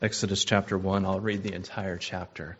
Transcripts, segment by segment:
Exodus chapter 1. I'll read the entire chapter.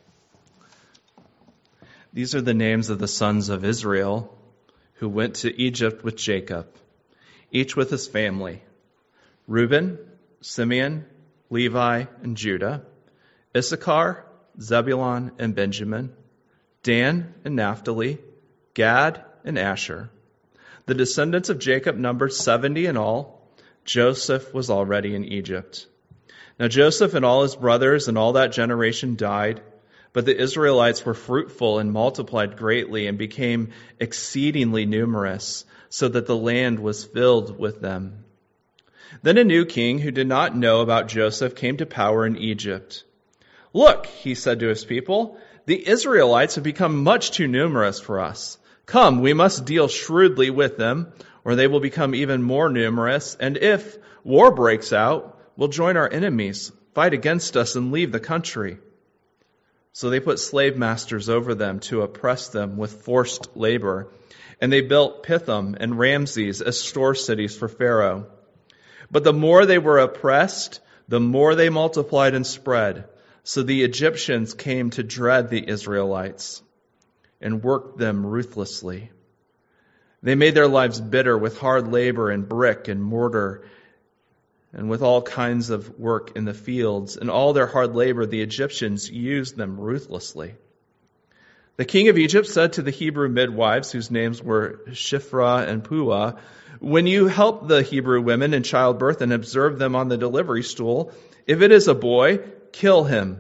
These are the names of the sons of Israel who went to Egypt with Jacob, each with his family: Reuben, Simeon, Levi, and Judah; Issachar, Zebulun, and Benjamin; Dan and Naphtali; Gad and Asher. The descendants of Jacob numbered 70 in all. Joseph was already in Egypt. Now Joseph and all his brothers and all that generation died, but the Israelites were fruitful and multiplied greatly and became exceedingly numerous, so that the land was filled with them. Then a new king who did not know about Joseph came to power in Egypt. "Look," he said to his people, "the Israelites have become much too numerous for us. Come, we must deal shrewdly with them, or they will become even more numerous, and if war breaks out, we'll join our enemies, fight against us, and leave the country." So they put slave masters over them to oppress them with forced labor, and they built Pithom and Ramses as store cities for Pharaoh. But the more they were oppressed, the more they multiplied and spread. So the Egyptians came to dread the Israelites and worked them ruthlessly. They made their lives bitter with hard labor and brick and mortar and with all kinds of work in the fields. And all their hard labor, the Egyptians used them ruthlessly. The king of Egypt said to the Hebrew midwives, whose names were Shiphrah and Puah, "When you help the Hebrew women in childbirth and observe them on the delivery stool, if it is a boy, kill him.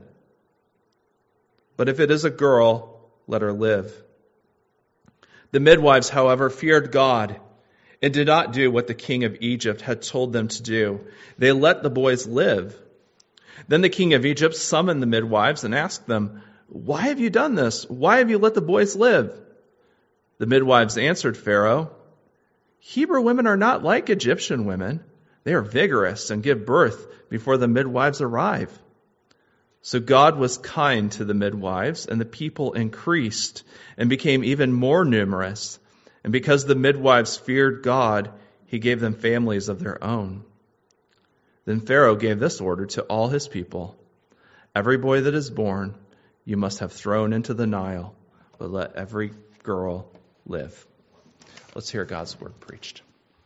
But if it is a girl, let her live." The midwives, however, feared God and did not do what the king of Egypt had told them to do. They let the boys live. Then the king of Egypt summoned the midwives and asked them, "Why have you done this? Why have you let the boys live?" The midwives answered Pharaoh, "Hebrew women are not like Egyptian women. They are vigorous and give birth before the midwives arrive." So God was kind to the midwives, and the people increased and became even more numerous. And because the midwives feared God, he gave them families of their own. Then Pharaoh gave this order to all his people: "Every boy that is born you must have thrown into the Nile, but let every girl live." Let's hear God's word preached.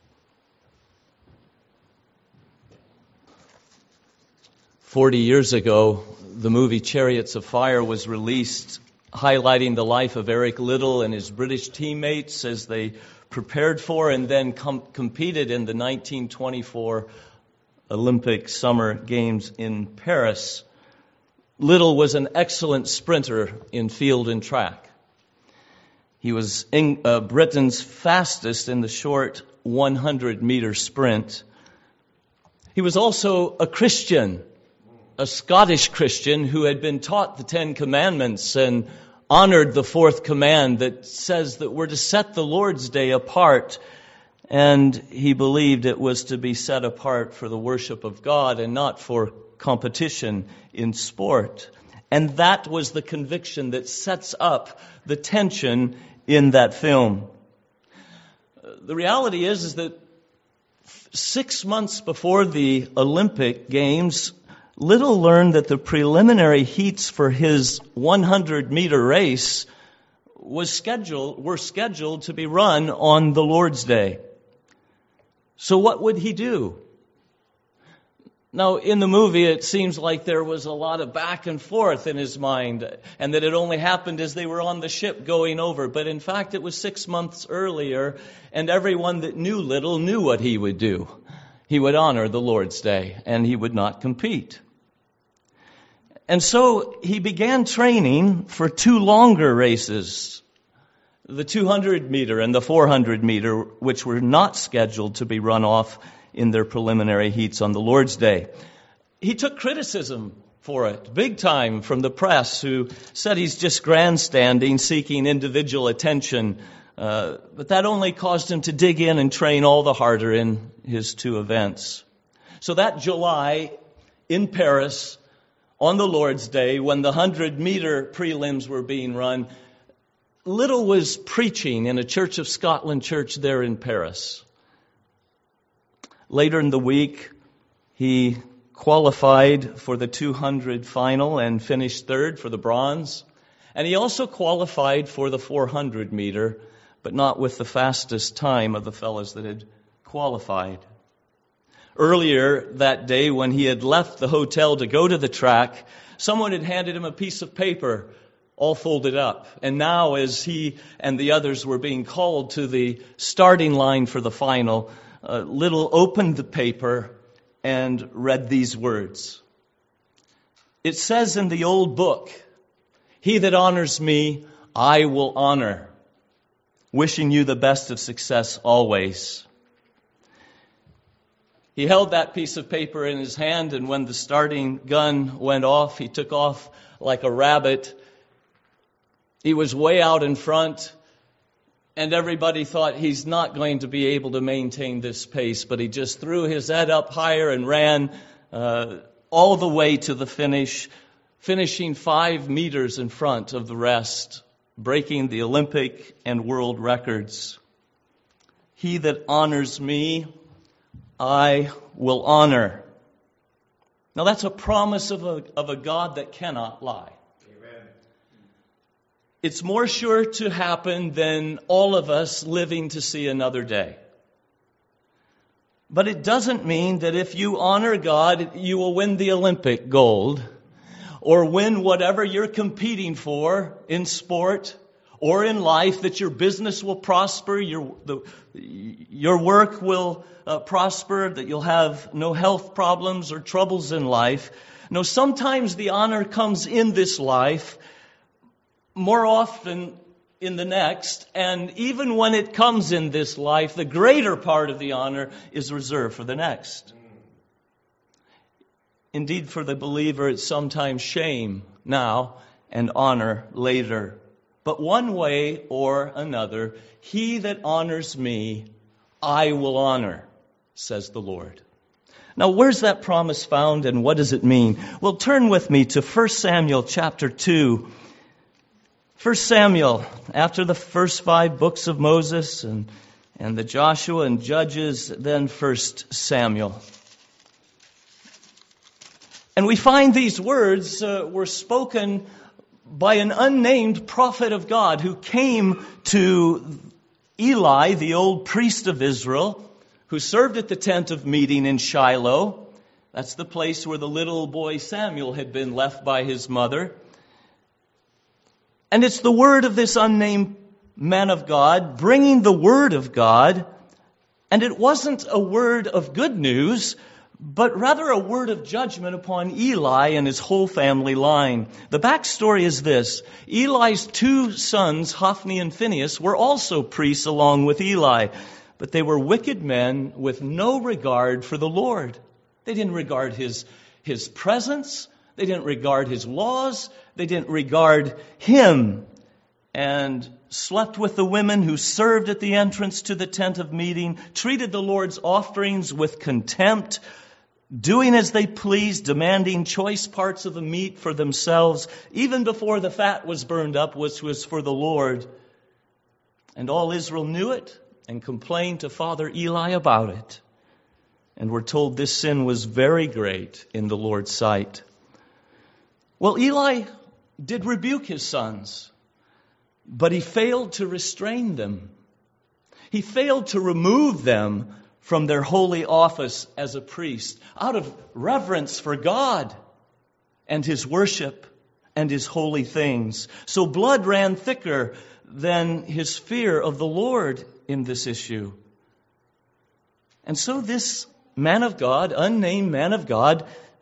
"40 years ago, the movie Chariots of Fire was released, highlighting the life of Eric Liddell and his British teammates as they prepared for and then competed in the 1924 Olympic Summer Games in Paris. Liddell was an excellent sprinter in field and track. He was Britain's fastest in the short 100-meter sprint. He was also a Christian, a Scottish Christian who had been taught the Ten Commandments and honored the fourth command that says that we're to set the Lord's Day apart. And he believed it was to be set apart for the worship of God and not for competition in sport. And that was the conviction that sets up the tension in that film. The reality is that 6 months before the Olympic Games, Liddell learned that the preliminary heats for his 100-meter race were scheduled to be run on the Lord's Day. So what would he do? Now, in the movie, it seems like there was a lot of back and forth in his mind, and that it only happened as they were on the ship going over. But in fact, it was 6 months earlier, and everyone that knew Liddell knew what he would do. He would honor the Lord's Day, and he would not compete. And so he began training for 2 longer races, the 200-meter and the 400-meter, which were not scheduled to be run off in their preliminary heats on the Lord's Day. He took criticism for it, big time, from the press, who said he's just grandstanding, seeking individual attention. But that only caused him to dig in and train all the harder in his 2 events. So that July in Paris, on the Lord's Day, when the 100-meter prelims were being run, Liddell was preaching in a Church of Scotland church there in Paris. Later in the week, he qualified for the 200 final and finished third for the bronze. And he also qualified for the 400 meter, but not with the fastest time of the fellows that had qualified. Earlier that day, when he had left the hotel to go to the track, someone had handed him a piece of paper all folded up. And now, as he and the others were being called to the starting line for the final, Little opened the paper and read these words. It says in the old book, "He that honors me, I will honor. Wishing you the best of success always." He held that piece of paper in his hand, and when the starting gun went off, he took off like a rabbit. He was way out in front, and everybody thought he's not going to be able to maintain this pace, but he just threw his head up higher and ran all the way to the finish, finishing 5 meters in front of the rest, breaking the Olympic and world records. He that honors me, I will honor. Now that's a promise of a God that cannot lie. Amen. It's more sure to happen than all of us living to see another day. But it doesn't mean that if you honor God, you will win the Olympic gold or win whatever you're competing for in sport or in life, that your business will prosper, your work will prosper, that you'll have no health problems or troubles in life. No, sometimes the honor comes in this life, more often in the next, and even when it comes in this life, the greater part of the honor is reserved for the next. Indeed, for the believer, it's sometimes shame now and honor later. But one way or another, he that honors me, I will honor, says the Lord. Now, where's that promise found and what does it mean? Well, turn with me to 1 Samuel chapter 2. 1 Samuel, after the first 5 books of Moses and the Joshua and Judges, then 1 Samuel. And we find these words were spoken by an unnamed prophet of God who came to Eli, the old priest of Israel, who served at the tent of meeting in Shiloh. That's the place where the little boy Samuel had been left by his mother. And it's the word of this unnamed man of God, bringing the word of God. And it wasn't a word of good news, but rather a word of judgment upon Eli and his whole family line. The backstory is this. Eli's 2 sons, Hophni and Phinehas, were also priests along with Eli, but they were wicked men with no regard for the Lord. They didn't regard his presence. They didn't regard his laws. They didn't regard him, and slept with the women who served at the entrance to the tent of meeting, treated the Lord's offerings with contempt, doing as they pleased, demanding choice parts of the meat for themselves, even before the fat was burned up, which was for the Lord. And all Israel knew it and complained to Father Eli about it. And we're told this sin was very great in the Lord's sight. Well, Eli did rebuke his sons, but he failed to restrain them. He failed to remove them from their holy office as a priest, out of reverence for God and his worship and his holy things. So blood ran thicker than his fear of the Lord in this issue. And so this man of God, unnamed man of God,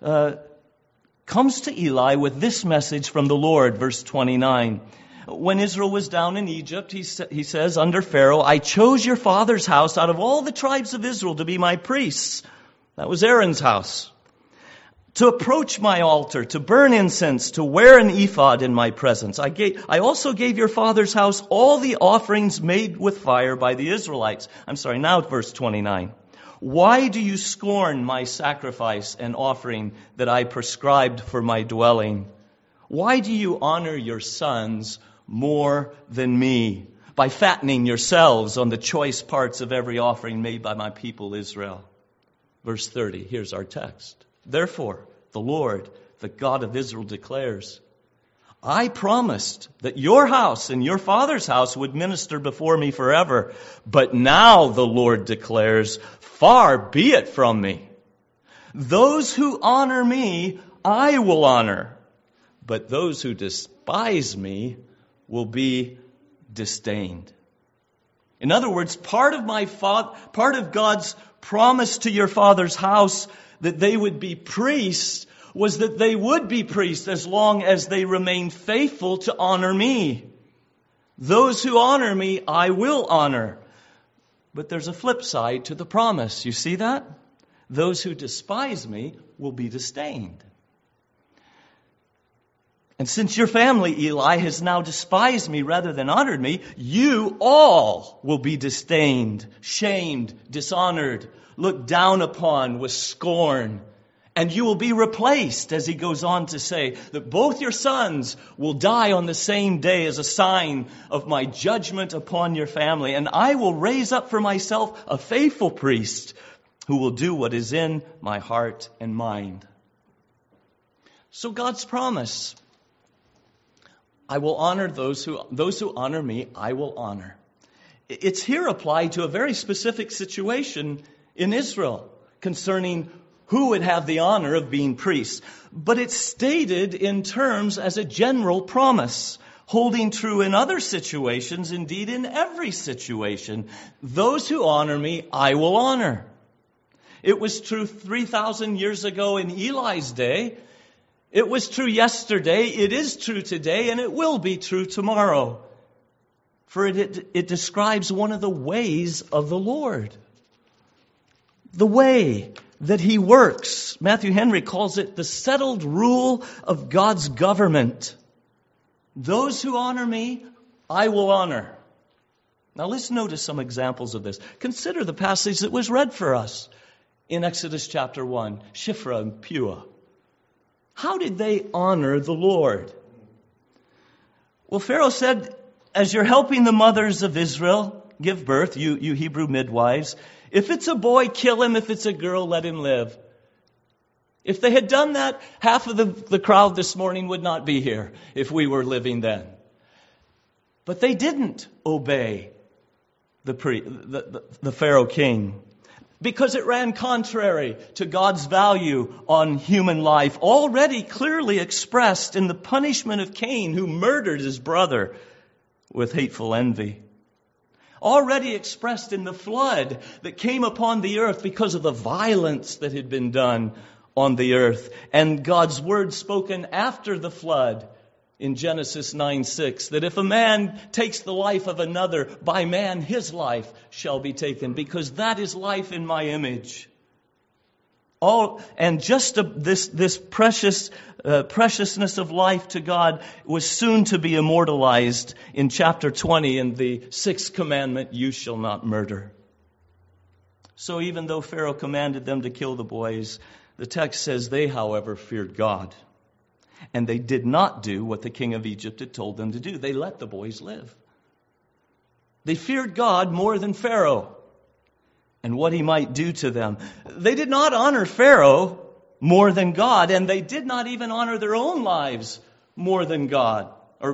comes to Eli with this message from the Lord, verse 29. When Israel was down in Egypt, he says, under Pharaoh, I chose your father's house out of all the tribes of Israel to be my priests. That was Aaron's house. To approach my altar, to burn incense, to wear an ephod in my presence. I also gave your father's house all the offerings made with fire by the Israelites. Now verse 29. Why do you scorn my sacrifice and offering that I prescribed for my dwelling? Why do you honor your sons more than me by fattening yourselves on the choice parts of every offering made by my people Israel? Verse 30, here's our text. Therefore, the Lord, the God of Israel, declares, I promised that your house and your father's house would minister before me forever. But now, the Lord declares, far be it from me. Those who honor me, I will honor. But those who despise me will be disdained. In other words, part of God's promise to your father's house that they would be priests was that they would be priests as long as they remain faithful to honor me. Those who honor me, I will honor. But there's a flip side to the promise. You see that? Those who despise me will be disdained. And since your family, Eli, has now despised me rather than honored me, you all will be disdained, shamed, dishonored, looked down upon with scorn. And you will be replaced, as he goes on to say, that both your sons will die on the same day as a sign of my judgment upon your family. And I will raise up for myself a faithful priest who will do what is in my heart and mind. So God's promise, I will honor those who honor me, I will honor. It's here applied to a very specific situation in Israel concerning who would have the honor of being priests. But it's stated in terms as a general promise, holding true in other situations, indeed in every situation. Those who honor me, I will honor. It was true 3,000 years ago in Eli's day. It was true yesterday. It is true today, and it will be true tomorrow. For it describes one of the ways of the Lord. The way that he works. Matthew Henry calls it the settled rule of God's government. Those who honor me, I will honor. Now let's notice some examples of this. Consider the passage that was read for us in Exodus chapter 1, Shiphrah and Puah. How did they honor the Lord? Well, Pharaoh said, as you're helping the mothers of Israel give birth, you Hebrew midwives, if it's a boy, kill him. If it's a girl, let him live. If they had done that, half of the crowd this morning would not be here if we were living then. But they didn't obey the Pharaoh king because it ran contrary to God's value on human life, already clearly expressed in the punishment of Cain, who murdered his brother with hateful envy. Already expressed in the flood that came upon the earth because of the violence that had been done on the earth. And God's word spoken after the flood in Genesis 9:6, that if a man takes the life of another, by man his life shall be taken, because that is life in my image. This preciousness of life to God was soon to be immortalized in chapter 20 in the 6th commandment, you shall not murder. So even though Pharaoh commanded them to kill the boys, the text says they, however, feared God. And they did not do what the king of Egypt had told them to do. They let the boys live. They feared God more than Pharaoh and what he might do to them. They did not honor Pharaoh more than God, and they did not even honor their own lives more than God.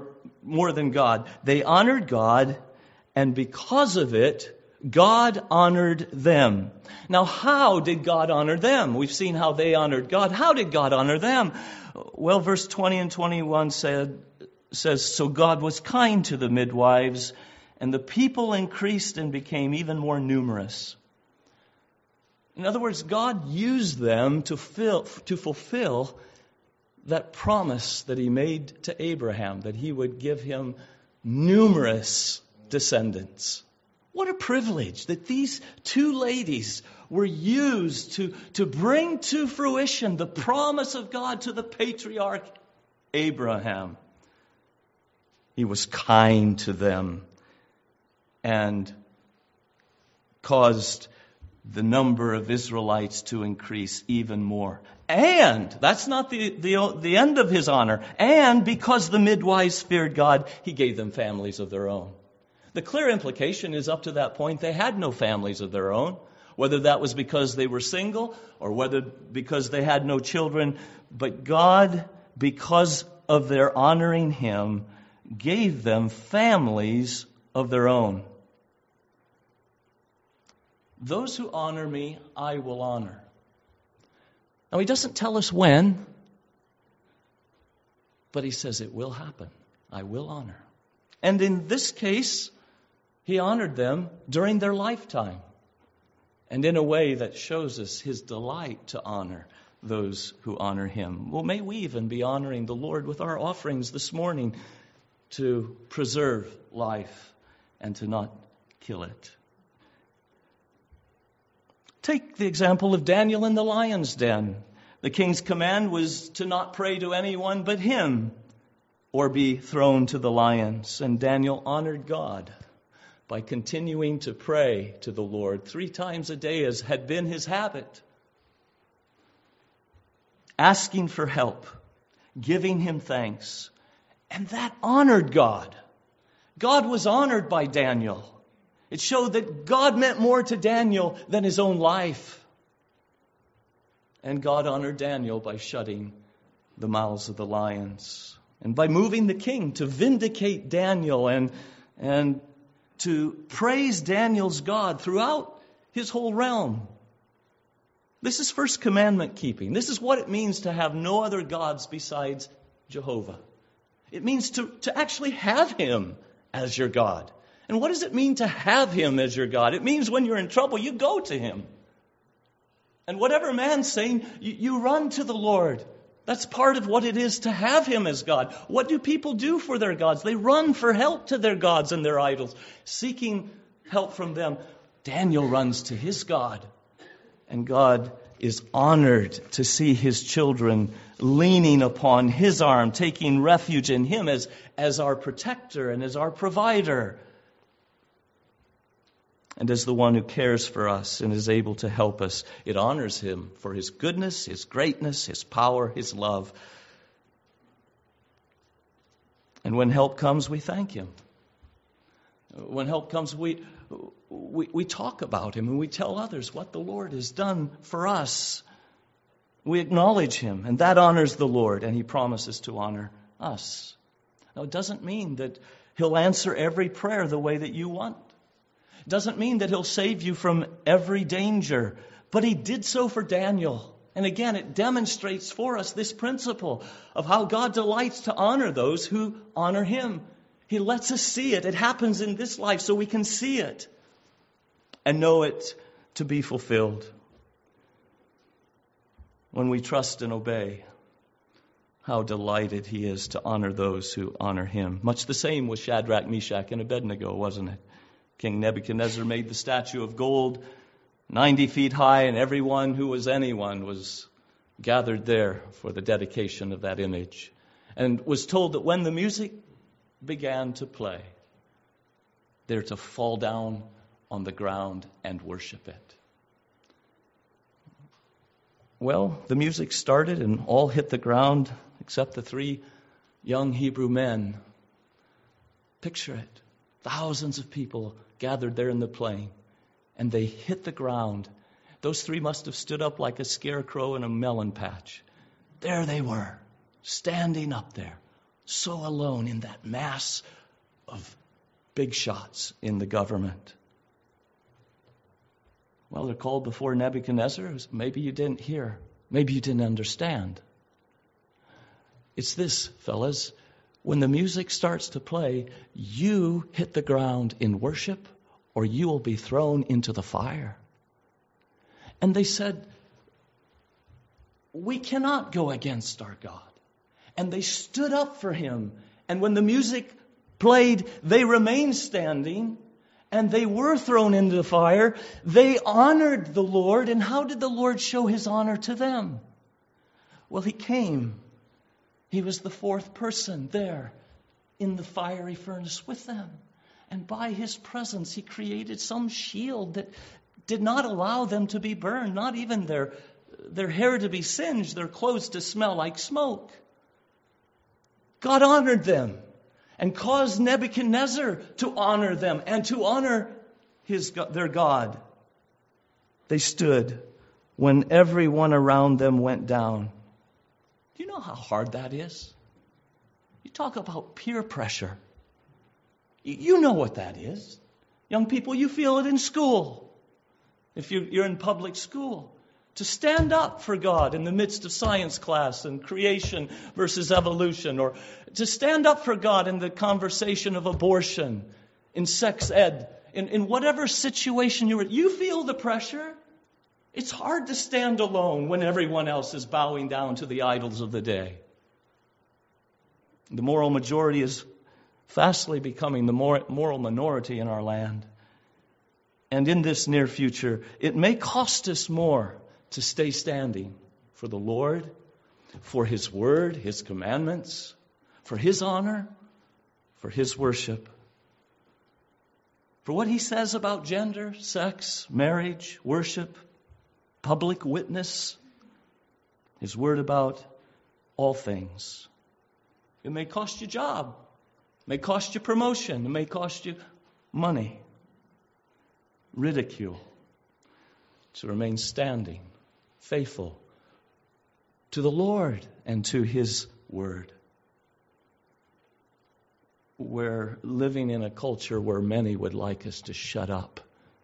They honored God, and because of it, God honored them. Now, how did God honor them? We've seen how they honored God. How did God honor them? Well, verse 20 and 21 says, so God was kind to the midwives, and the people increased and became even more numerous. In other words, God used them to fulfill that promise that he made to Abraham, that he would give him numerous descendants. What a privilege that these two ladies were used to bring to fruition the promise of God to the patriarch Abraham. He was kind to them and caused the number of Israelites to increase even more. And that's not the end of his honor. And because the midwives feared God, he gave them families of their own. The clear implication is up to that point, they had no families of their own. whether that was because they were single or whether because they had no children. But God, because of their honoring Him, gave them families of their own. Those who honor me, I will honor. Now, He doesn't tell us when, but He says it will happen. I will honor. And in this case, He honored them during their lifetime, and in a way that shows us His delight to honor those who honor Him. Well, may we even be honoring the Lord with our offerings this morning to preserve life and to not kill it. Take the example of Daniel in the lion's den. The king's command was to not pray to anyone but him or be thrown to the lions. And Daniel honored God by continuing to pray to the Lord 3 times a day, as had been his habit, asking for help, giving Him thanks. And that honored God. God was honored by Daniel. It showed that God meant more to Daniel than his own life. And God honored Daniel by shutting the mouths of the lions, and by moving the king to vindicate Daniel and to praise Daniel's God throughout his whole realm. This is first commandment keeping. This is what it means to have no other gods besides Jehovah. It means to actually have Him as your God. And what does it mean to have Him as your God? It means when you're in trouble, you go to Him. And whatever man's saying, you run to the Lord. That's part of what it is to have Him as God. What do people do for their gods? They run for help to their gods and their idols, seeking help from them. Daniel runs to his God. And God is honored to see His children leaning upon His arm, taking refuge in Him as our protector and as our provider, and as the one who cares for us and is able to help us. It honors Him for His goodness, His greatness, His power, His love. And when help comes, we thank Him. When help comes, we talk about Him and we tell others what the Lord has done for us. We acknowledge Him, and that honors the Lord, and He promises to honor us. Now, it doesn't mean that He'll answer every prayer the way that you want. It doesn't mean that He'll save you from every danger, but He did so for Daniel. And again, it demonstrates for us this principle of how God delights to honor those who honor Him. He lets us see it. It happens in this life so we can see it and know it to be fulfilled. When we trust and obey, how delighted He is to honor those who honor Him. Much the same with Shadrach, Meshach, and Abednego, wasn't it? King Nebuchadnezzar made the statue of gold 90 feet high, and everyone who was anyone was gathered there for the dedication of that image, and was told that when the music began to play, they're to fall down on the ground and worship it. Well, the music started and all hit the ground except the 3 young Hebrew men. Picture it. Thousands of people gathered there in the plain, and they hit the ground. Those 3 must have stood up like a scarecrow in a melon patch. There they were, standing up there, so alone in that mass of big shots in the government. Well, they're called before Nebuchadnezzar. Maybe you didn't hear. Maybe you didn't understand. It's this, fellas. When the music starts to play, you hit the ground in worship, or you will be thrown into the fire. And they said, we cannot go against our God. And they stood up for Him. And when the music played, they remained standing, and they were thrown into the fire. They honored the Lord. And how did the Lord show His honor to them? Well, He came. He was the 4th person there in the fiery furnace with them. And by His presence, He created some shield that did not allow them to be burned, not even their hair to be singed, their clothes to smell like smoke. God honored them and caused Nebuchadnezzar to honor them and to honor their God. they stood when everyone around them went down. Do you know how hard that is? You talk about peer pressure. You know what that is. Young people, you feel it in school. If you're in public school, to stand up for God in the midst of science class and creation versus evolution, or to stand up for God in the conversation of abortion, in sex ed, in whatever situation you're in, you feel the pressure. It's hard to stand alone when everyone else is bowing down to the idols of the day. The moral majority is fastly becoming the moral minority in our land. And in this near future, it may cost us more to stay standing for the Lord, for His word, His commandments, for His honor, for His worship, for what He says about gender, sex, marriage, worship, public witness, His word about all things. It may cost you a job. It may cost you promotion. It may cost you money, ridicule, to remain standing, faithful to the Lord and to His word. We're living in a culture where many would like us to shut up,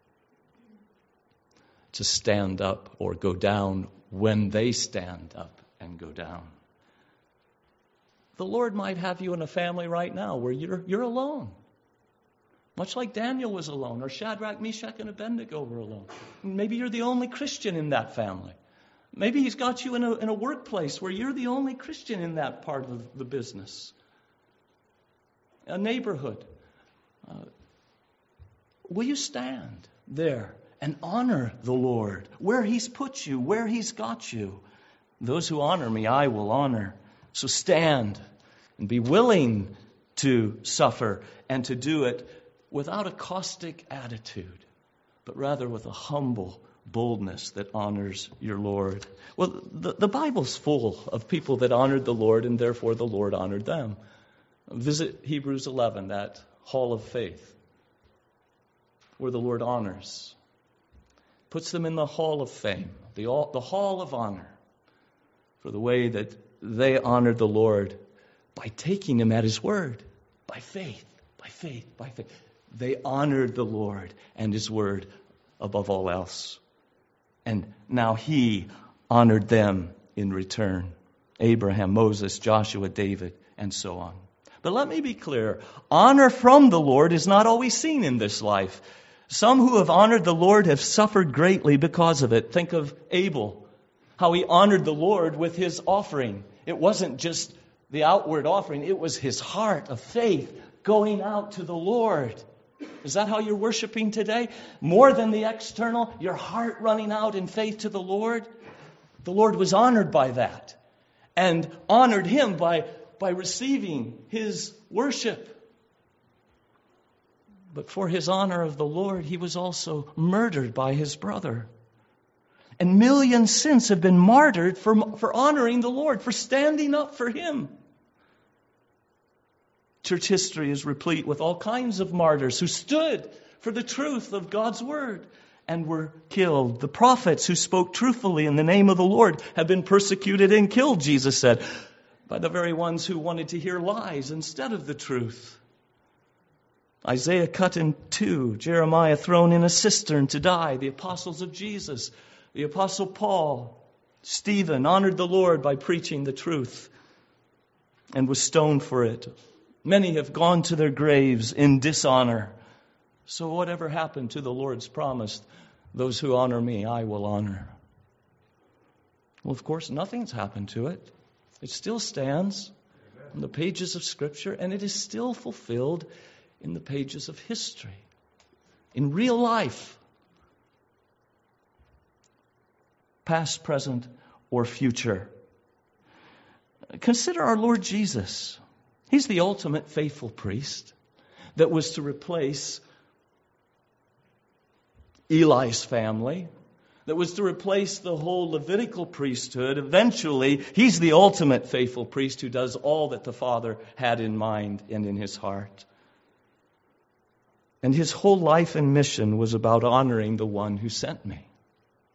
to stand up or go down when they stand up and go down. The Lord might have you in a family right now where you're alone. Much like Daniel was alone, or Shadrach, Meshach, and Abednego were alone. Maybe you're the only Christian in that family. Maybe He's got you in a workplace where you're the only Christian in that part of the business. A neighborhood. Will you stand there and honor the Lord where He's put you, where He's got you? Those who honor me, I will honor. So stand and be willing to suffer and to do it without a caustic attitude, but rather with a humble boldness that honors your Lord. Well, the Bible's full of people that honored the Lord, and therefore the Lord honored them. Visit Hebrews 11, that hall of faith, where the Lord honors, puts them in the hall of fame, the hall of honor, for the way that they honored the Lord by taking Him at His word, by faith, by faith, by faith. They honored the Lord and His word above all else. And now He honored them in return. Abraham, Moses, Joshua, David, and so on. But let me be clear. Honor from the Lord is not always seen in this life. Some who have honored the Lord have suffered greatly because of it. Think of Abel, how he honored the Lord with his offering. It wasn't just the outward offering. It was his heart of faith going out to the Lord. Is that how you're worshiping today? More than the external, your heart running out in faith to the Lord? The Lord was honored by that and honored him by receiving his worship. But for his honor of the Lord, he was also murdered by his brother. And millions since have been martyred for honoring the Lord, for standing up for him. Church history is replete with all kinds of martyrs who stood for the truth of God's word and were killed. The prophets who spoke truthfully in the name of the Lord have been persecuted and killed, Jesus said, by the very ones who wanted to hear lies instead of the truth. Isaiah cut in two, Jeremiah thrown in a cistern to die, the apostles of Jesus, the apostle Paul, Stephen honored the Lord by preaching the truth and was stoned for it. Many have gone to their graves in dishonor. So whatever happened to the Lord's promise, those who honor me, I will honor. Well, of course, nothing's happened to it. It still stands on the pages of Scripture, and it is still fulfilled in the pages of history, in real life, past, present, or future. Consider our Lord Jesus. He's the ultimate faithful priest that was to replace Eli's family, that was to replace the whole Levitical priesthood. Eventually, he's the ultimate faithful priest who does all that the Father had in mind and in his heart. And his whole life and mission was about honoring the one who sent me.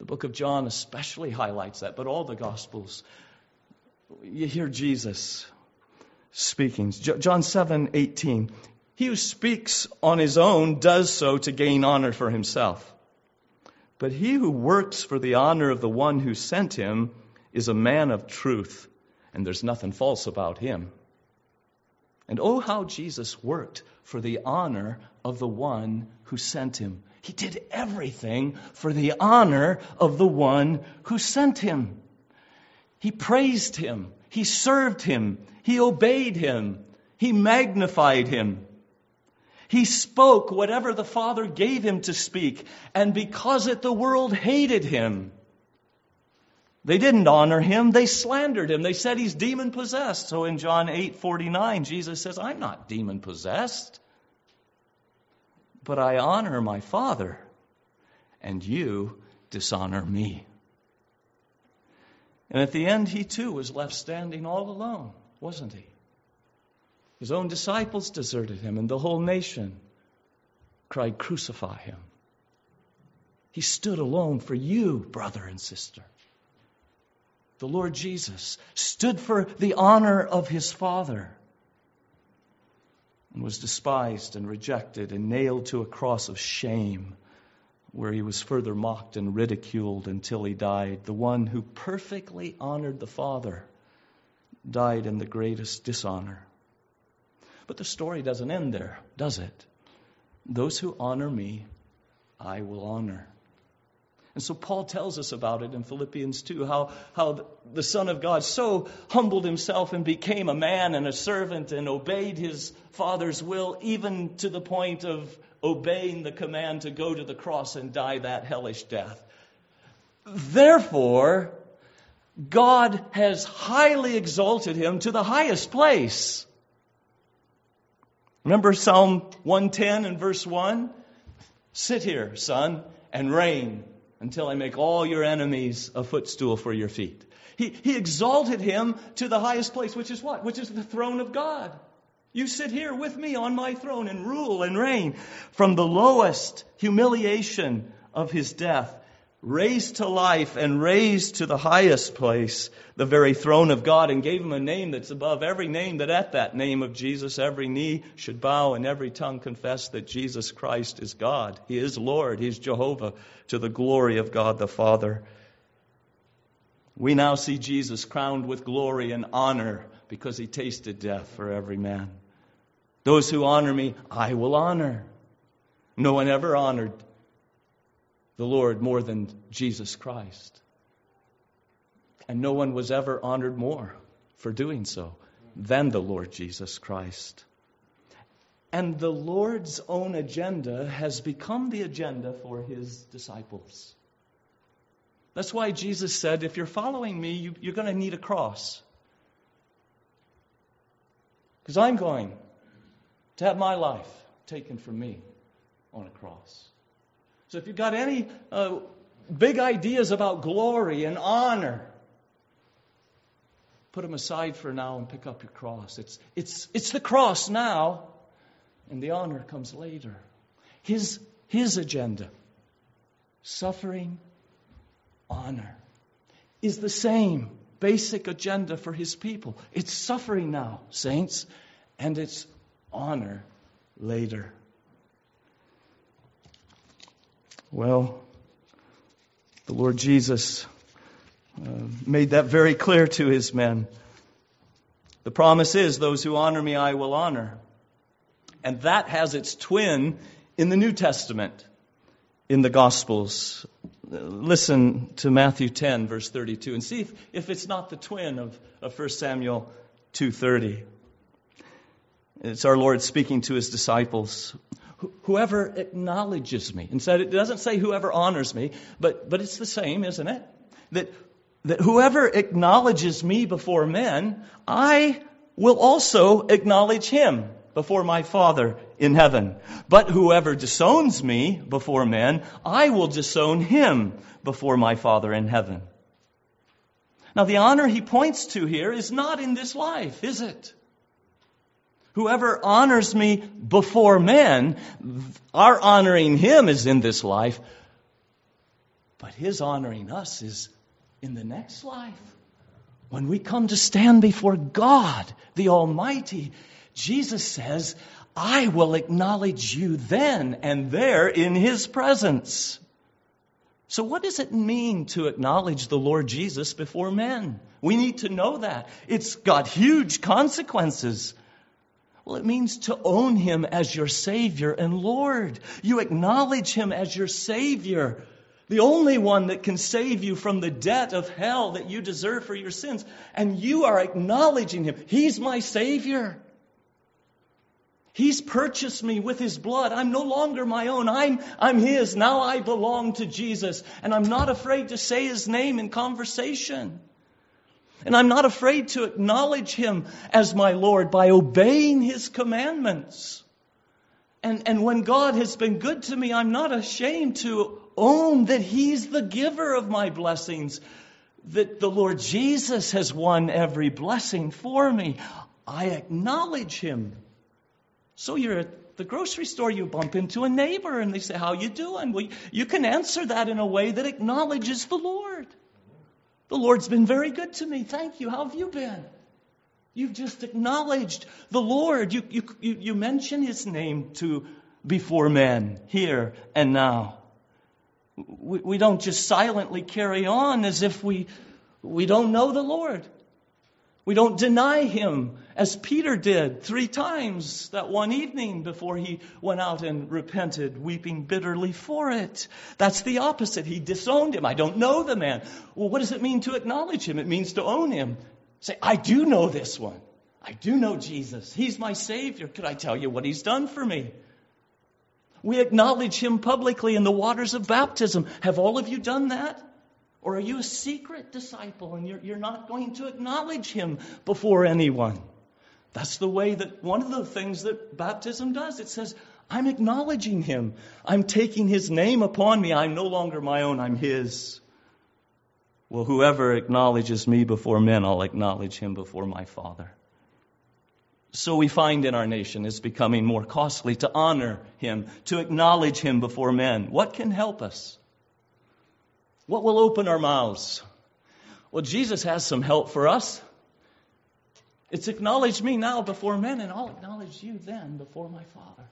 The book of John especially highlights that, but all the Gospels. You hear Jesus speaking. John 7:18. He who speaks on his own does so to gain honor for himself. But he who works for the honor of the one who sent him is a man of truth, and there's nothing false about him. And oh, how Jesus worked for the honor of the one who sent him. He did everything for the honor of the one who sent him. He praised him. He served him. He obeyed him. He magnified him. He spoke whatever the Father gave him to speak, and because it, the world hated him. They didn't honor him. They slandered him. They said he's demon-possessed. So in John 8:49, Jesus says, I'm not demon-possessed, but I honor my Father, and you dishonor me. And at the end, he too was left standing all alone, wasn't he? His own disciples deserted him, and the whole nation cried, crucify him. He stood alone for you, brother and sister. The Lord Jesus stood for the honor of his Father and was despised and rejected and nailed to a cross of shame, where he was further mocked and ridiculed until he died. The one who perfectly honored the Father died in the greatest dishonor. But the story doesn't end there, does it? Those who honor me, I will honor. And so Paul tells us about it in Philippians 2, how the Son of God so humbled himself and became a man and a servant and obeyed his Father's will, even to the point of obeying the command to go to the cross and die that hellish death. Therefore, God has highly exalted him to the highest place. Remember Psalm 110 and verse 1? Sit here, son, and reign until I make all your enemies a footstool for your feet. He exalted him to the highest place, which is what? Which is the throne of God. You sit here with me on my throne and rule and reign. From the lowest humiliation of his death, raised to life and raised to the highest place, the very throne of God, and gave him a name that's above every name, that at that name of Jesus every knee should bow and every tongue confess that Jesus Christ is God. He is Lord. He is Jehovah, to the glory of God the Father. We now see Jesus crowned with glory and honor because he tasted death for every man. Those who honor me, I will honor. No one ever honored the Lord more than Jesus Christ. And no one was ever honored more for doing so than the Lord Jesus Christ. And the Lord's own agenda has become the agenda for his disciples. That's why Jesus said, if you're following me, you're going to need a cross. Because I'm going to have my life taken from me on a cross. So if you've got any big ideas about glory and honor, put them aside for now and pick up your cross. It's the cross now, and the honor comes later. His agenda, suffering, honor, is the same basic agenda for his people. It's suffering now, saints, and it's honor later. Well, the Lord Jesus made that very clear to his men. The promise is, those who honor me, I will honor. And that has its twin in the New Testament, in the Gospels. Listen to Matthew 10, verse 32, and see if it's not the twin of 1 Samuel 2:30. It's our Lord speaking to his disciples. Whoever acknowledges me. Instead, it doesn't say whoever honors me, but it's the same, isn't it? That whoever acknowledges me before men, I will also acknowledge him before my Father in heaven. But whoever disowns me before men, I will disown him before my Father in heaven. Now, the honor he points to here is not in this life, is it? Whoever honors me before men, our honoring him is in this life. But his honoring us is in the next life. When we come to stand before God, the Almighty, Jesus says, I will acknowledge you then and there in his presence. So what does it mean to acknowledge the Lord Jesus before men? We need to know that. It's got huge consequences. Well, it means to own him as your Savior and Lord. You acknowledge him as your Savior, the only one that can save you from the debt of hell that you deserve for your sins. And you are acknowledging him. He's my Savior. He's purchased me with his blood. I'm no longer my own. I'm his. Now I belong to Jesus. And I'm not afraid to say his name in conversation. And I'm not afraid to acknowledge him as my Lord by obeying his commandments. And when God has been good to me, I'm not ashamed to own that he's the giver of my blessings, that the Lord Jesus has won every blessing for me. I acknowledge him. So you're at the grocery store, you bump into a neighbor and they say, how you doing? Well, you can answer that in a way that acknowledges the Lord. The Lord's been very good to me. Thank you. How have you been? You've just acknowledged the Lord. You mention his name before men, here and now. We don't just silently carry on as if we don't know the Lord. We don't deny him as Peter did 3 times that one evening before he went out and repented, weeping bitterly for it. That's the opposite. He disowned him. I don't know the man. Well, what does it mean to acknowledge him? It means to own him. Say, I do know this one. I do know Jesus. He's my Savior. Could I tell you what he's done for me? We acknowledge him publicly in the waters of baptism. Have all of you done that? Or are you a secret disciple and you're not going to acknowledge him before anyone? That's the way that one of the things that baptism does. It says, I'm acknowledging him. I'm taking his name upon me. I'm no longer my own. I'm his. Well, whoever acknowledges me before men, I'll acknowledge him before my Father. So we find in our nation it's becoming more costly to honor him, to acknowledge him before men. What can help us? What will open our mouths? Well, Jesus has some help for us. It's acknowledge me now before men, and I'll acknowledge you then before my Father.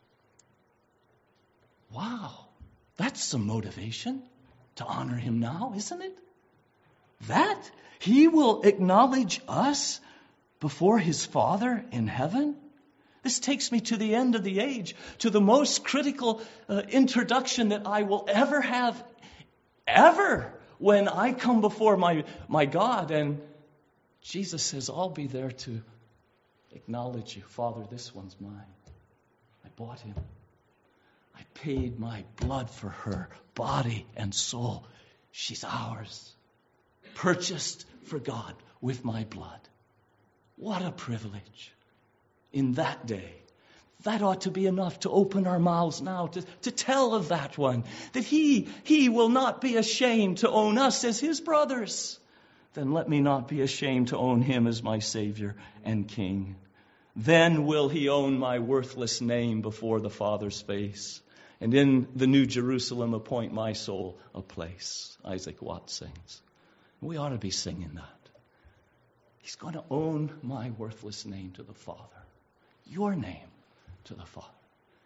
Wow, that's some motivation to honor him now, isn't it? That he will acknowledge us before his Father in heaven. This takes me to the end of the age, to the most critical introduction that I will ever have, ever, when I come before my God. And Jesus says, I'll be there to acknowledge you. Father, this one's mine. I bought him. I paid my blood for her, body and soul. She's ours. Purchased for God with my blood. What a privilege in that day. That ought to be enough to open our mouths now to tell of that one. That he will not be ashamed to own us as his brothers. Then let me not be ashamed to own him as my Savior and King. Then will he own my worthless name before the Father's face. And in the New Jerusalem appoint my soul a place. Isaac Watts sings. We ought to be singing that. He's going to own my worthless name to the Father. Your name to the Father.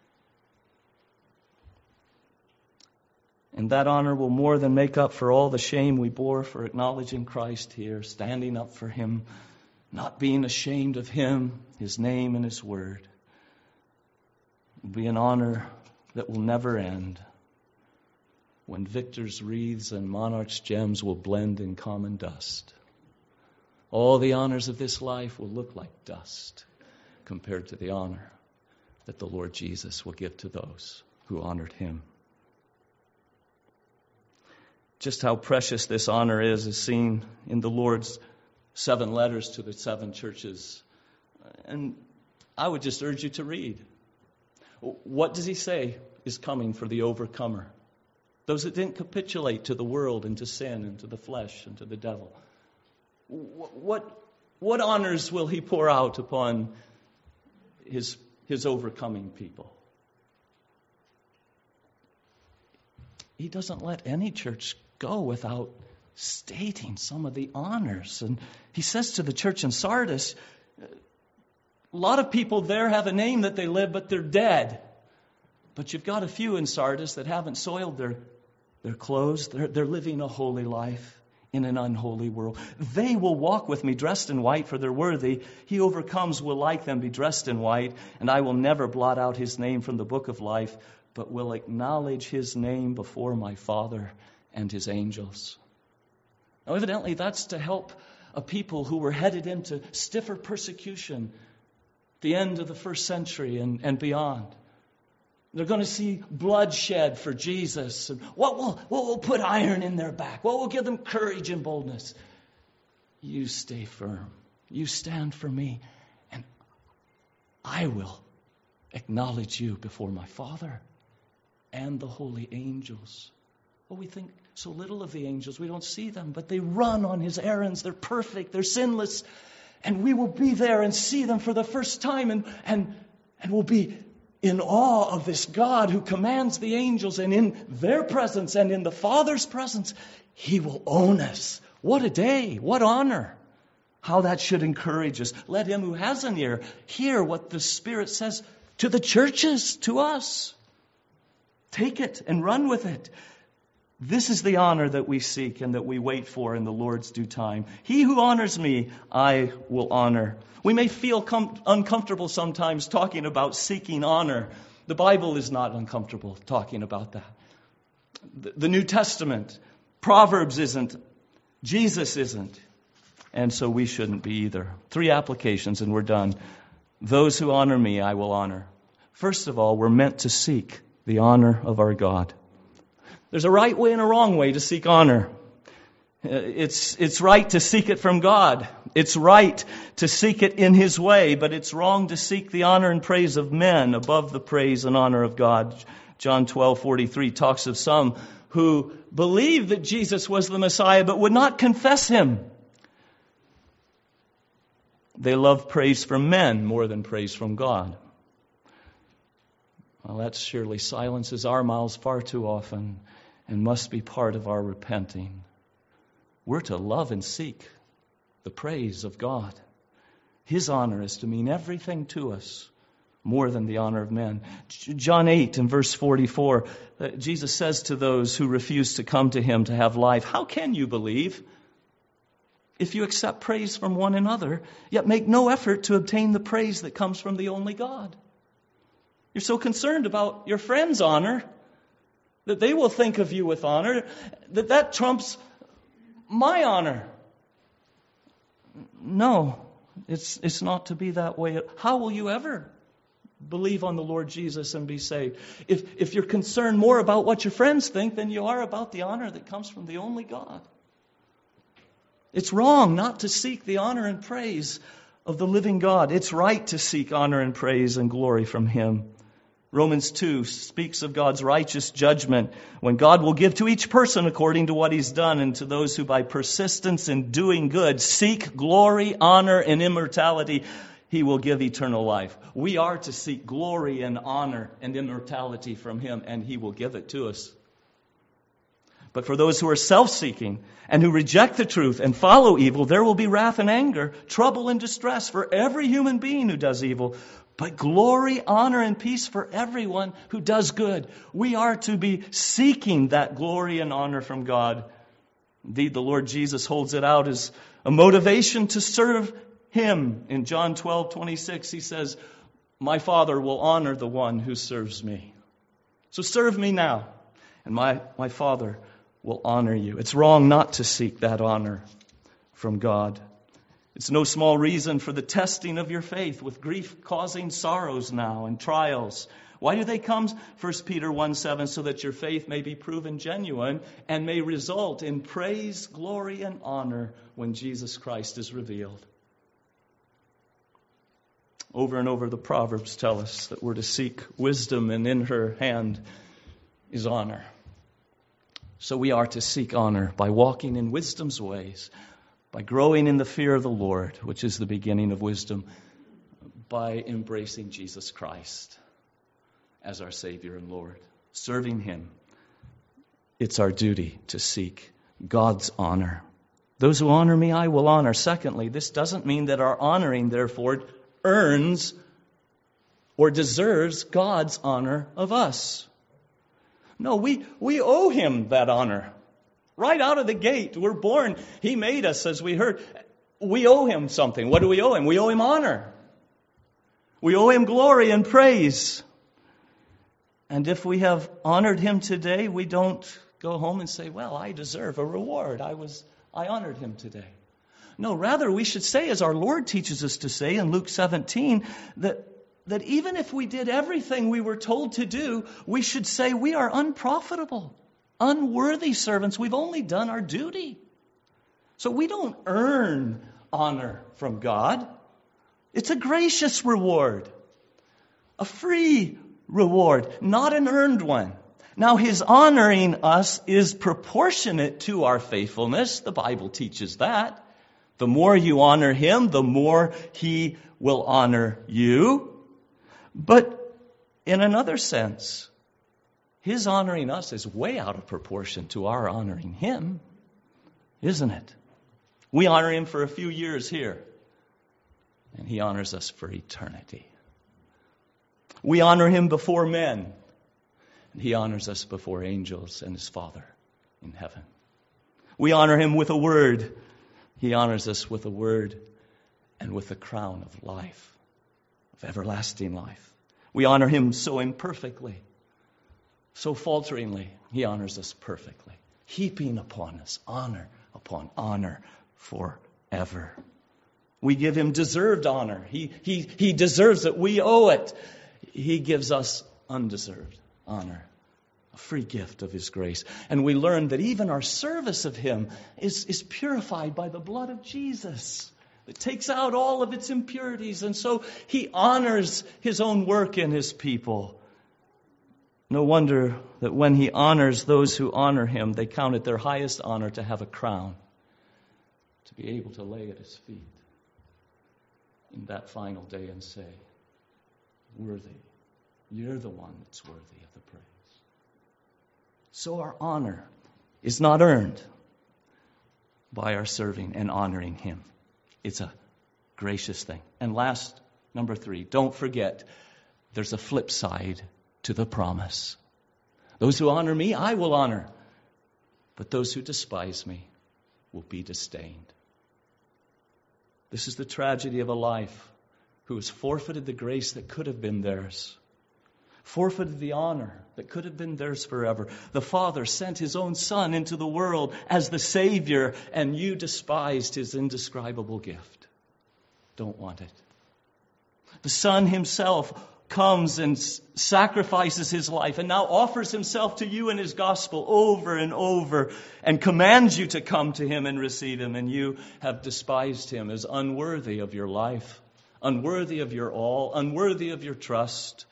And that honor will more than make up for all the shame we bore for acknowledging Christ here, standing up for him, not being ashamed of him, his name and his word. It will be an honor that will never end, when victors' wreaths and monarchs' gems will blend in common dust. All the honors of this life will look like dust compared to the honor that the Lord Jesus will give to those who honored him. Just how precious this honor is seen in the Lord's 7 letters to the 7 churches. And I would just urge you to read. What does he say is coming for the overcomer? Those that didn't capitulate to the world and to sin and to the flesh and to the devil. What honors will he pour out upon his overcoming people? he doesn't let any church go without stating some of the honors. And he says to the church in Sardis, a lot of people there have a name that they live, but they're dead. But you've got a few in Sardis that haven't soiled their clothes. They're living a holy life in an unholy world. They will walk with me dressed in white, for they're worthy. He overcomes will like them be dressed in white, and I will never blot out his name from the book of life, but will acknowledge his name before my Father and his angels. Now, evidently, that's to help a people who were headed into stiffer persecution at the end of the first century and beyond. They're going to see bloodshed for Jesus. And what will put iron in their back? What will give them courage and boldness? You stay firm. You stand for me. And I will acknowledge you before my Father and the holy angels. Well, we think so little of the angels. We don't see them, but they run on his errands. They're perfect. They're sinless. And we will be there and see them for the first time. And we'll be in awe of this God who commands the angels, and in their presence and in the Father's presence, he will own us. What a day. What honor. How that should encourage us. Let him who has an ear hear what the Spirit says to the churches, to us. Take it and run with it. This is the honor that we seek and that we wait for in the Lord's due time. He who honors me, I will honor. We may feel uncomfortable sometimes talking about seeking honor. The Bible is not uncomfortable talking about that. The New Testament, Proverbs isn't, Jesus isn't, and so we shouldn't be either. 3 applications and we're done. Those who honor me, I will honor. First of all, we're meant to seek the honor of our God. There's a right way and a wrong way to seek honor. It's right to seek it from God. It's right to seek it in his way, but it's wrong to seek the honor and praise of men above the praise and honor of God. John 12:43 talks of some who believed that Jesus was the Messiah but would not confess him. They love praise from men more than praise from God. Well, that surely silences our mouths far too often and must be part of our repenting. We're to love and seek the praise of God. His honor is to mean everything to us more than the honor of men. John 8 and verse 44, Jesus says to those who refuse to come to him to have life, how can you believe if you accept praise from one another, yet make no effort to obtain the praise that comes from the only God? You're so concerned about your friend's honor that they will think of you with honor, that trumps my honor. No, it's not to be that way. How will you ever believe on the Lord Jesus and be saved if you're concerned more about what your friends think than you are about the honor that comes from the only God? It's wrong not to seek the honor and praise of the living God. It's right to seek honor and praise and glory from him. Romans 2 speaks of God's righteous judgment when God will give to each person according to what he's done, and to those who by persistence in doing good seek glory, honor, and immortality, he will give eternal life. We are to seek glory and honor and immortality from him, and he will give it to us. But for those who are self-seeking and who reject the truth and follow evil, there will be wrath and anger, trouble and distress for every human being who does evil. But glory, honor, and peace for everyone who does good. We are to be seeking that glory and honor from God. Indeed, the Lord Jesus holds it out as a motivation to serve him. In John 12:26, he says, my Father will honor the one who serves me. So serve me now, and my Father will honor you. It's wrong not to seek that honor from God. It's no small reason for the testing of your faith with grief-causing sorrows now and trials. Why do they come? 1 Peter 1:7, so that your faith may be proven genuine and may result in praise, glory, and honor when Jesus Christ is revealed. Over and over, the Proverbs tell us that we're to seek wisdom, and in her hand is honor. So we are to seek honor by walking in wisdom's ways, by growing in the fear of the Lord, which is the beginning of wisdom, by embracing Jesus Christ as our Savior and Lord, serving him it's our duty to seek God's honor. Those who honor me, I will honor. Secondly, this doesn't mean that our honoring, therefore, earns or deserves God's honor of us. No, we owe him that honor. Right out of the gate, we're born. He made us, as we heard. We owe him something. What do we owe him? We owe him honor. We owe him glory and praise. And if we have honored him today, we don't go home and say, well, I deserve a reward. I honored him today. No, rather we should say, as our Lord teaches us to say in Luke 17, that even if we did everything we were told to do, we should say we are unprofitable, unworthy servants. We've only done our duty. So we don't earn honor from God. It's a gracious reward, a free reward, not an earned one. Now, his honoring us is proportionate to our faithfulness. The Bible teaches that. The more you honor him, the more he will honor you. But in another sense, his honoring us is way out of proportion to our honoring him, isn't it? We honor him for a few years here, and he honors us for eternity. We honor him before men, and he honors us before angels and his Father in heaven. We honor him with a word. He honors us with a word and with a crown of life, of everlasting life. We honor him so imperfectly, so falteringly. He honors us perfectly, heaping upon us honor upon honor forever. We give him deserved honor. He deserves it. We owe it. He gives us undeserved honor, a free gift of his grace. And we learn that even our service of him is purified by the blood of Jesus. It takes out all of its impurities. And so he honors his own work in his people. No wonder that when he honors those who honor him, they count it their highest honor to have a crown, to be able to lay at his feet in that final day and say, worthy, you're the one that's worthy of the praise. So our honor is not earned by our serving and honoring him. It's a gracious thing. And last, number 3, don't forget, there's a flip side to the promise. Those who honor me, I will honor. But those who despise me will be disdained. This is the tragedy of a life who has forfeited the grace that could have been theirs, forfeited the honor that could have been theirs forever. The Father sent his own Son into the world as the Savior, and you despised his indescribable gift. Don't want it. The Son himself comes and sacrifices his life and now offers himself to you in his gospel over and over and commands you to come to him and receive him, and you have despised him as unworthy of your life, unworthy of your all, unworthy of your trust.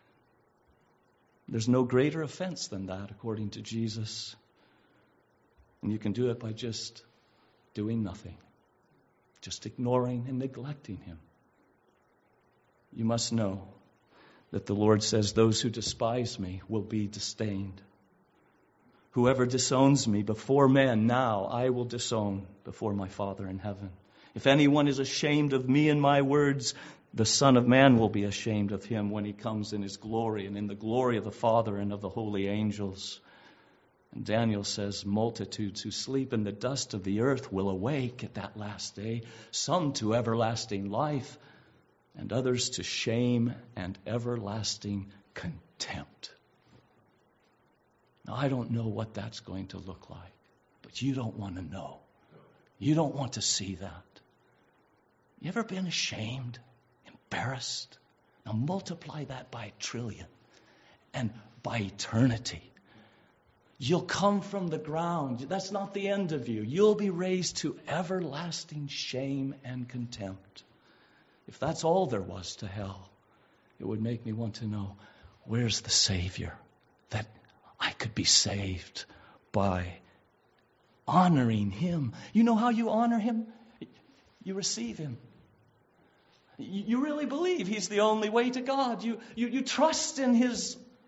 There's no greater offense than that, according to Jesus. And you can do it by just doing nothing, just ignoring and neglecting him. You must know that the Lord says, those who despise me will be disdained. Whoever disowns me before men, now I will disown before my Father in heaven. If anyone is ashamed of me and my words, the Son of Man will be ashamed of him when he comes in his glory and in the glory of the Father and of the holy angels. And Daniel says, multitudes who sleep in the dust of the earth will awake at that last day, some to everlasting life, and others to shame and everlasting contempt. Now, I don't know what that's going to look like, but you don't want to know. You don't want to see that. You ever been ashamed, embarrassed? Now multiply that by 1,000,000,000 and by eternity. You'll come from the ground. That's not the end of you. You'll be raised to everlasting shame and contempt. If that's all there was to hell, it would make me want to know, where's the Savior that I could be saved by honoring him? You know how you honor him? You receive him. You really believe he's the only way to God. You trust in his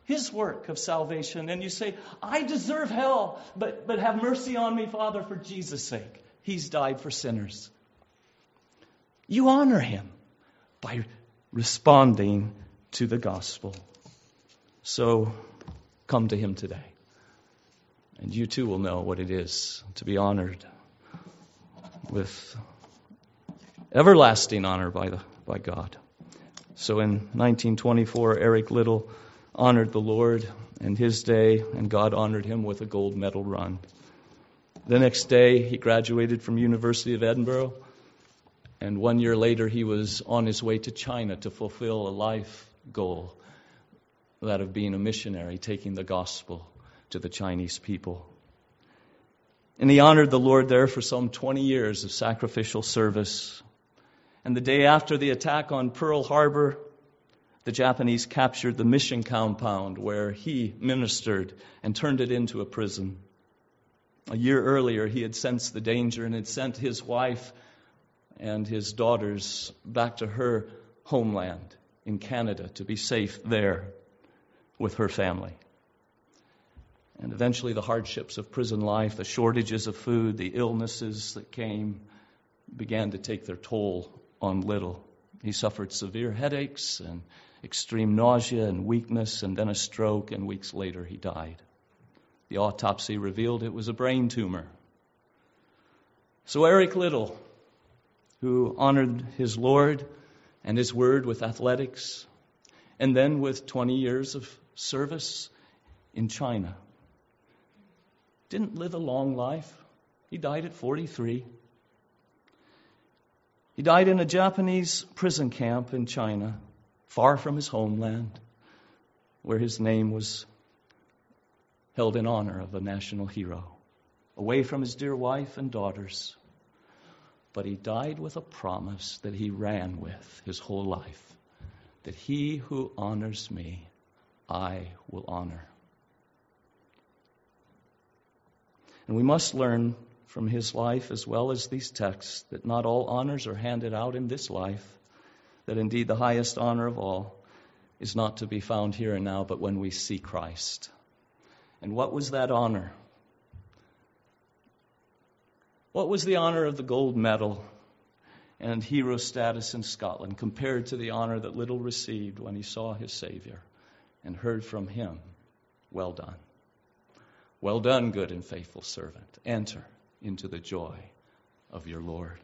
His work of salvation. And you say, I deserve hell, but have mercy on me, Father, for Jesus' sake. He's died for sinners. You honor him by responding to the gospel. So come to him today. And you too will know what it is to be honored with everlasting honor by God. So in 1924, Eric Liddell honored the Lord and his day, and God honored him with a gold medal run. The next day, he graduated from University of Edinburgh, and 1 year later, he was on his way to China to fulfill a life goal, that of being a missionary, taking the gospel to the Chinese people. And he honored the Lord there for some 20 years of sacrificial service. And the day after the attack on Pearl Harbor, the Japanese captured the mission compound where he ministered and turned it into a prison. A year earlier, he had sensed the danger and had sent his wife and his daughters back to her homeland in Canada to be safe there with her family. And eventually the hardships of prison life, the shortages of food, the illnesses that came, began to take their toll on Liddell. He suffered severe headaches and extreme nausea and weakness, and then a stroke, and weeks later he died. The autopsy revealed it was a brain tumor. So Eric Liddell, who honored his Lord and his word with athletics, and then with 20 years of service in China, didn't live a long life. He died at 43. He died in a Japanese prison camp in China, far from his homeland, where his name was held in honor of a national hero, away from his dear wife and daughters. But he died with a promise that he ran with his whole life, that he who honors me, I will honor. And we must learn from his life, as well as these texts, that not all honors are handed out in this life, that indeed the highest honor of all is not to be found here and now, but when we see Christ. And what was that honor? What was the honor of the gold medal and hero status in Scotland compared to the honor that Liddell received when he saw his Savior and heard from him, well done. Well done, good and faithful servant. Enter into the joy of your Lord.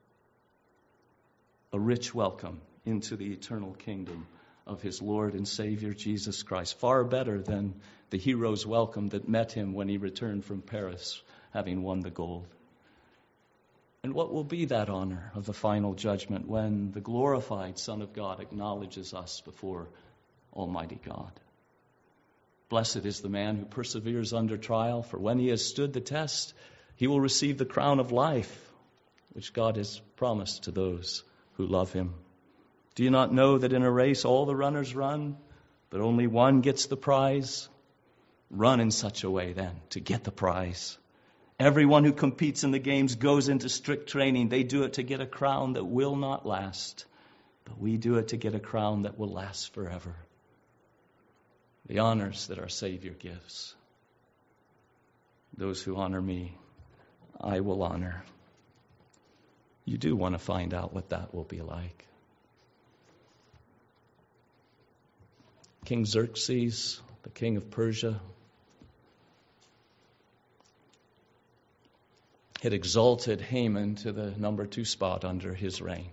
A rich welcome into the eternal kingdom of his Lord and Savior Jesus Christ, far better than the hero's welcome that met him when he returned from Paris, having won the gold. And what will be that honor of the final judgment when the glorified Son of God acknowledges us before Almighty God? Blessed is the man who perseveres under trial, for when he has stood the test, he will receive the crown of life, which God has promised to those who love him. Do you not know that in a race all the runners run, but only one gets the prize? Run in such a way, then, to get the prize. Everyone who competes in the games goes into strict training. They do it to get a crown that will not last, but we do it to get a crown that will last forever. The honors that our Savior gives. Those who honor me, I will honor. You do want to find out what that will be like. King Xerxes, the king of Persia, had exalted Haman to the number 2 spot under his reign.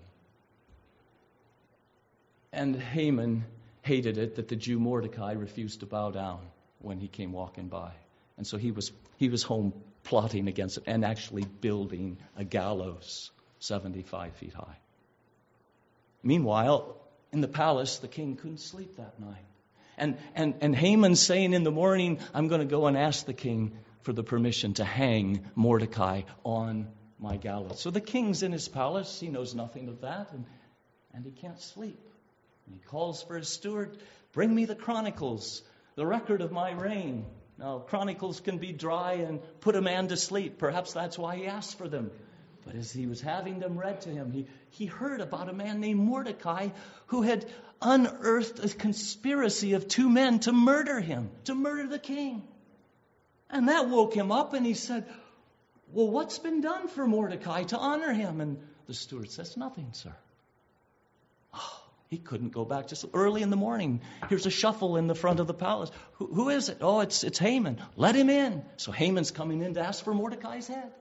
And Haman hated it that the Jew Mordecai refused to bow down when he came walking by. And so he was home plotting against it and actually building a gallows 75 feet high. Meanwhile, in the palace, the king couldn't sleep that night. And Haman saying in the morning, I'm going to go and ask the king for the permission to hang Mordecai on my gallows. So the king's in his palace. He knows nothing of that. And he can't sleep. And he calls for his steward, bring me the chronicles, the record of my reign. Now, chronicles can be dry and put a man to sleep. Perhaps that's why he asked for them. But as he was having them read to him, he heard about a man named Mordecai who had unearthed a conspiracy of 2 men to murder him, to murder the king. And that woke him up, and he said, well, what's been done for Mordecai to honor him? And the steward says, nothing, sir. Oh, he couldn't go back. Just early in the morning, here's a shuffle in the front of the palace. Who is it? Oh, it's Haman. Let him in. So Haman's coming in to ask for Mordecai's head.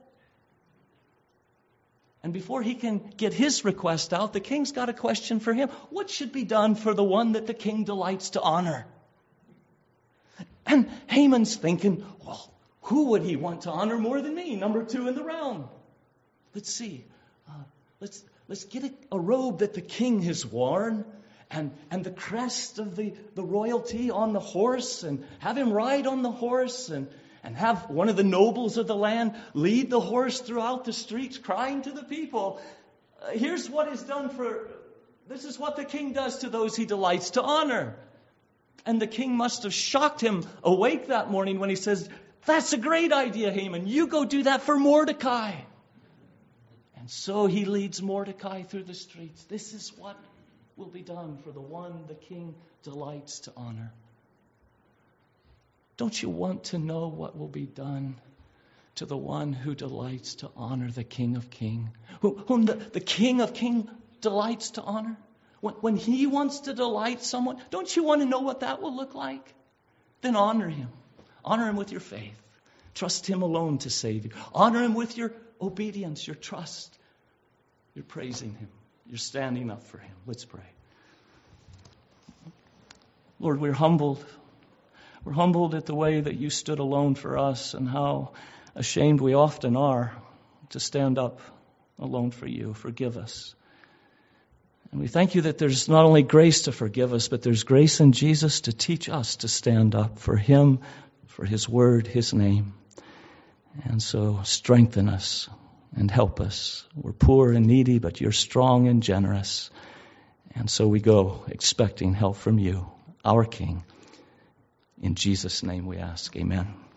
And before he can get his request out, the king's got a question for him. What should be done for the one that the king delights to honor? And Haman's thinking, well, who would he want to honor more than me? Number 2 in the realm. Let's see. Let's get a robe that the king has worn, and the crest of the royalty on the horse, and have him ride on the horse, and have one of the nobles of the land lead the horse throughout the streets, crying to the people, this is what the king does to those he delights to honor. And the king must have shocked him awake that morning when he says, that's a great idea, Haman. You go do that for Mordecai. And so he leads Mordecai through the streets. This is what will be done for the one the king delights to honor. Don't you want to know what will be done to the one who delights to honor the King of Kings? Whom the King of Kings delights to honor? When he wants to delight someone, don't you want to know what that will look like? Then honor him. Honor him with your faith. Trust him alone to save you. Honor him with your obedience, your trust. You're praising him. You're standing up for him. Let's pray. Lord, we're humbled. We're humbled at the way that you stood alone for us, and how ashamed we often are to stand up alone for you. Forgive us. And we thank you that there's not only grace to forgive us, but there's grace in Jesus to teach us to stand up for him, for his word, his name. And so strengthen us and help us. We're poor and needy, but you're strong and generous. And so we go expecting help from you, our King. In Jesus' name we ask, amen.